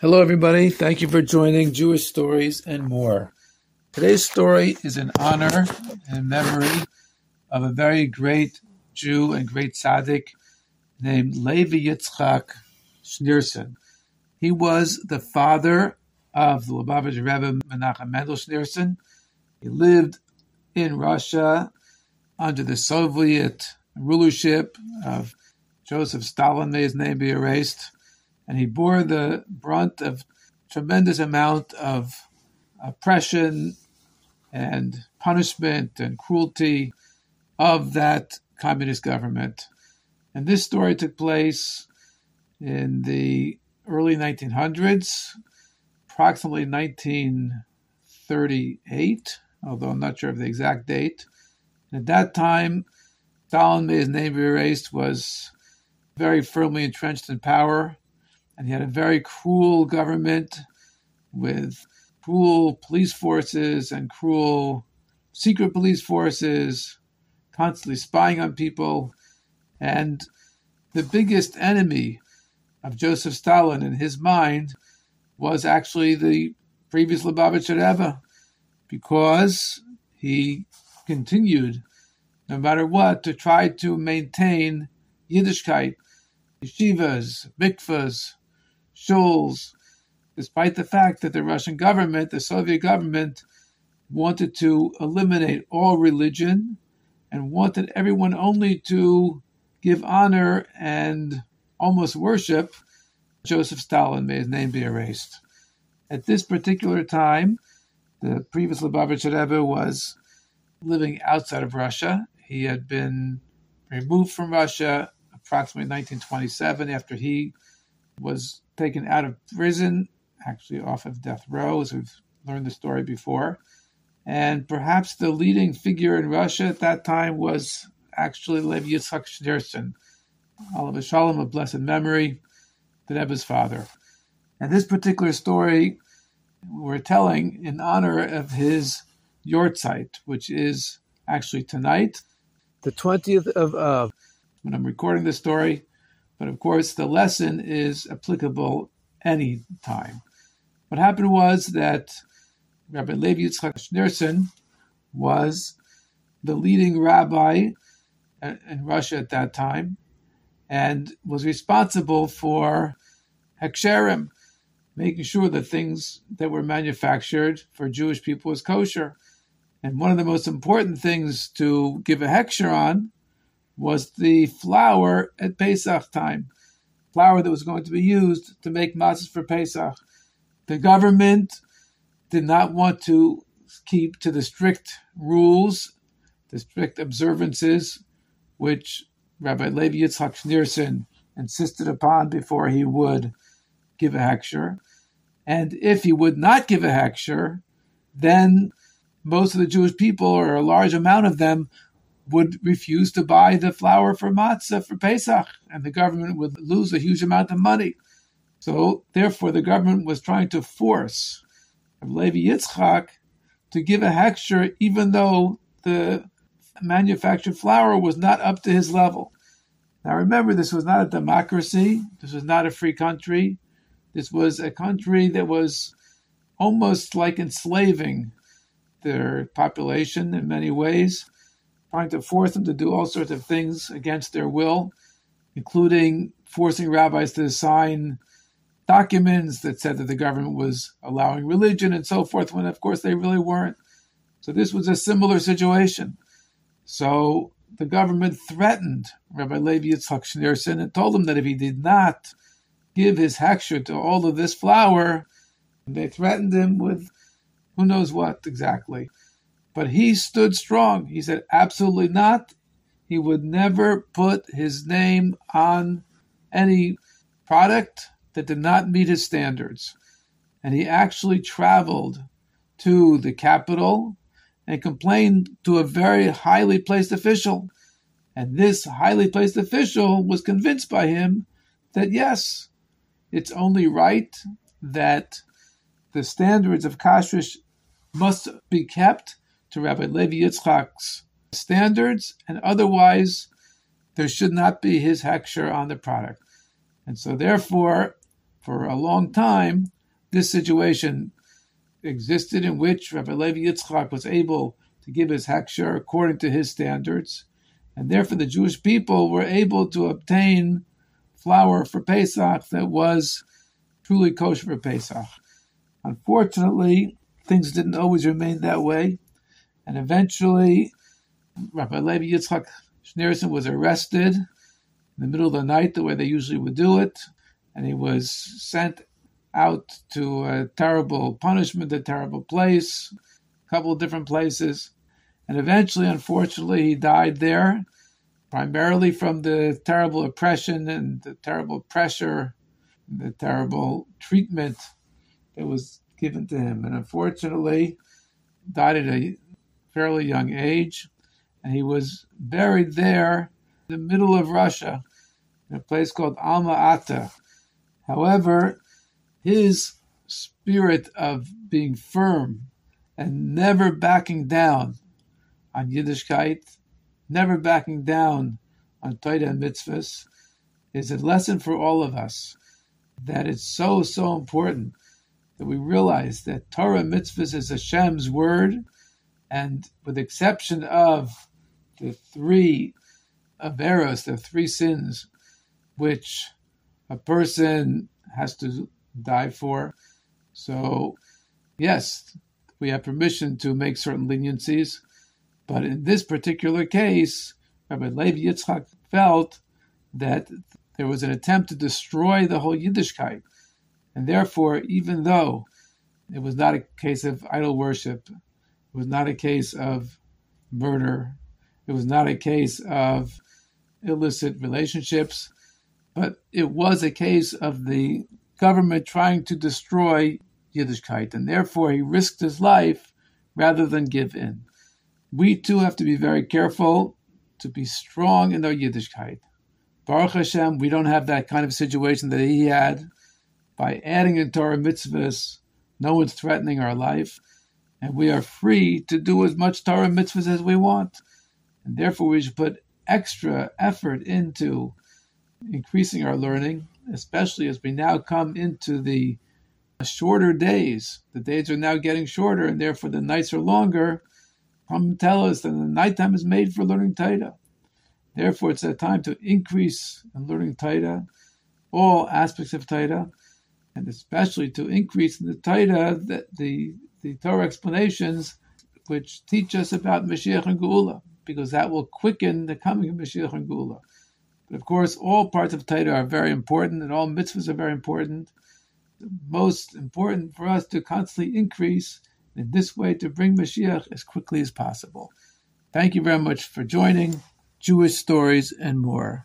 Hello, everybody. Thank you for joining Jewish Stories and More. Today's story is in honor and memory of a very great Jew and great tzaddik named Levi Yitzchak Schneerson. He was the father of the Lubavitch Rebbe Menachem Mendel Schneerson. He lived in Russia under the Soviet rulership of Joseph Stalin, may his name be erased. And he bore the brunt of tremendous amount of oppression and punishment and cruelty of that communist government. And this story took place in the early 1900s, approximately 1938, although I'm not sure of the exact date. And at that time, Stalin, may his name be erased, was very firmly entrenched in power. And he had a very cruel government with cruel police forces and cruel secret police forces, constantly spying on people. And the biggest enemy of Joseph Stalin in his mind was actually the previous Lubavitcher Rebbe, because he continued, no matter what, to try to maintain Yiddishkeit, yeshivas, mikvahs, shuls, despite the fact that the Russian government, the Soviet government, wanted to eliminate all religion and wanted everyone only to give honor and almost worship Joseph Stalin, may his name be erased. At this particular time, the previous Lubavitcher Rebbe was living outside of Russia. He had been removed from Russia approximately 1927 after he was taken out of prison, actually off of death row, as we've learned the story before. And perhaps the leading figure in Russia at that time was actually Levi Yitzchak Schneerson, Alav Shalom, of blessed memory, the Rebbe's father. And this particular story we're telling in honor of his Yortzeit, which is actually tonight, the 20th of Av, when I'm recording this story. But of course, the lesson is applicable any time. What happened was that Rabbi Levi Yitzchak Schneerson was the leading rabbi in Russia at that time and was responsible for heksherim, making sure that things that were manufactured for Jewish people was kosher. And one of the most important things to give a heksher on was the flour at Pesach time, flour that was going to be used to make matzahs for Pesach. The government did not want to keep to the strict rules, the strict observances, which Rabbi Levi Yitzchak Schneerson insisted upon before he would give a heksher. And if he would not give a heksher, then most of the Jewish people, or a large amount of them, would refuse to buy the flour for matzah for Pesach, and the government would lose a huge amount of money. So, therefore, the government was trying to force Levi Yitzchak to give a heksher, even though the manufactured flour was not up to his level. Now, remember, this was not a democracy. This was not a free country. This was a country that was almost like enslaving their population in many ways, trying to force them to do all sorts of things against their will, including forcing rabbis to sign documents that said that the government was allowing religion and so forth, when of course they really weren't. So this was a similar situation. So the government threatened Rabbi Levi Yitzchak Schneerson and told him that if he did not give his heksher to all of this flour, they threatened him with who knows what exactly. But he stood strong. He said, absolutely not. He would never put his name on any product that did not meet his standards. And he actually traveled to the capital and complained to a very highly placed official. And this highly placed official was convinced by him that yes, it's only right that the standards of kashrus must be kept to Rabbi Levi Yitzchak's standards, and otherwise there should not be his heksher on the product. And so therefore, for a long time, this situation existed in which Rabbi Levi Yitzchak was able to give his hechsher according to his standards, and therefore the Jewish people were able to obtain flour for Pesach that was truly kosher for Pesach. Unfortunately, things didn't always remain that way, and eventually Rabbi Levi Yitzchak Schneerson was arrested in the middle of the night, the way they usually would do it, and he was sent out to a terrible punishment, a terrible place, a couple of different places, and eventually, unfortunately, he died there, primarily from the terrible oppression and the terrible pressure, the terrible treatment that was given to him, and unfortunately died at a fairly young age, and he was buried there in the middle of Russia, in a place called Alma Ata. However, his spirit of being firm and never backing down on Yiddishkeit, never backing down on Torah and mitzvahs, is a lesson for all of us, that it's so, so important that we realize that Torah and mitzvahs is Hashem's word, and with the exception of the three averos, the three sins, which a person has to die for. So, yes, we have permission to make certain leniencies, but in this particular case, Rabbi Levi Yitzchak felt that there was an attempt to destroy the whole Yiddishkeit, and therefore, even though it was not a case of idol worship, it was not a case of murder, it was not a case of illicit relationships, but it was a case of the government trying to destroy Yiddishkeit, and therefore he risked his life rather than give in. We too have to be very careful to be strong in our Yiddishkeit. Baruch Hashem, we don't have that kind of situation that he had. By adding in Torah mitzvahs, no one's threatening our life, and we are free to do as much Torah mitzvahs as we want. And therefore we should put extra effort into increasing our learning, especially as we now come into the shorter days. The days are now getting shorter, and therefore the nights are longer. Come tell us that the nighttime is made for learning Torah. Therefore, it's a time to increase in learning Torah, all aspects of Torah, and especially to increase in the Torah, the Torah explanations which teach us about Mashiach and Geula, because that will quicken the coming of Mashiach and Geula. But of course, all parts of Torah are very important, and all mitzvahs are very important. The most important for us to constantly increase in this way to bring Mashiach as quickly as possible. Thank you very much for joining Jewish Stories and More.